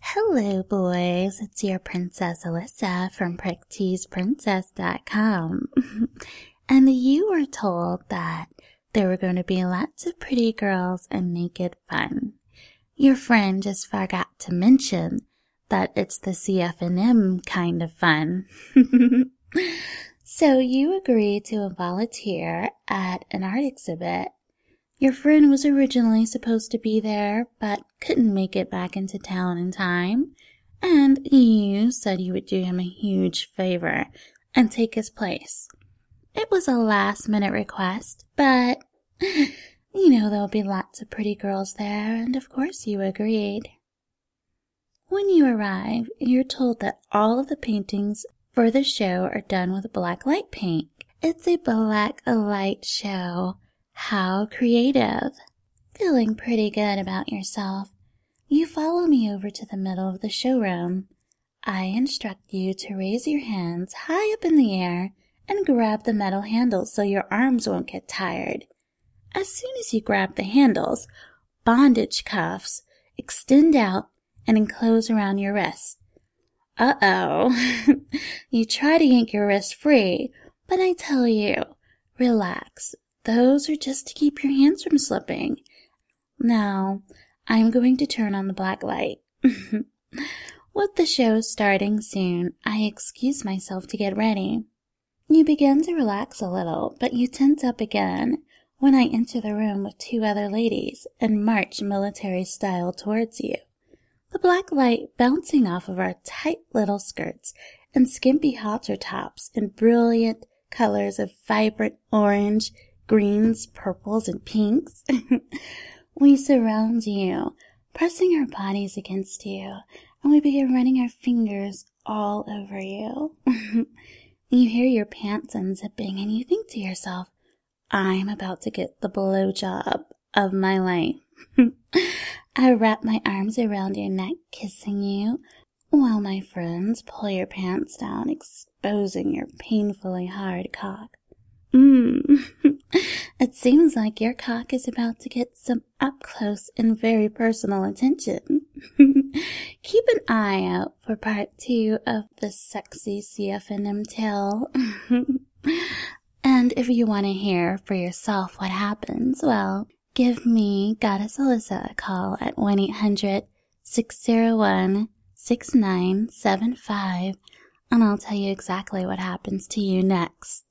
Hello, boys. It's your Princess Alyssa from PrickTeasePrincess.com. And you were told that there were going to be lots of pretty girls and naked fun. Your friend just forgot to mention that it's the CF&M kind of fun. So you agreed to volunteer at an art exhibit. Your friend was originally supposed to be there, but couldn't make it back into town in time, and you said you would do him a huge favor and take his place. It was a last-minute request, but, there'll be lots of pretty girls there, and of course you agreed. When you arrive, you're told that all of the paintings for the show are done with black light paint. It's a black light show. How creative. Feeling pretty good about yourself, you follow me over to the middle of the showroom. I instruct you to raise your hands high up in the air and grab the metal handles so your arms won't get tired. As soon as you grab the handles, bondage cuffs extend out and enclose around your wrist. Uh-oh. You try to yank your wrist free, but I tell you, relax. Those are just to keep your hands from slipping. Now, I'm going to turn on the black light. With the show starting soon, I excuse myself to get ready. You begin to relax a little, but you tense up again when I enter the room with two other ladies and march military style towards you. The black light bouncing off of our tight little skirts and skimpy halter tops in brilliant colors of vibrant orange, greens, purples, and pinks. We surround you, pressing our bodies against you, and we begin running our fingers all over you. You hear your pants unzipping, and you think to yourself, I'm about to get the blowjob of my life. I wrap my arms around your neck, kissing you, while my friends pull your pants down, exposing your painfully hard cock. It seems like your cock is about to get some up-close and very personal attention. Keep an eye out for part 2 of the sexy CF&M tale. And if you want to hear for yourself what happens, well, give me, Goddess Alyssa, a call at 1-800-601-6975, and I'll tell you exactly what happens to you next.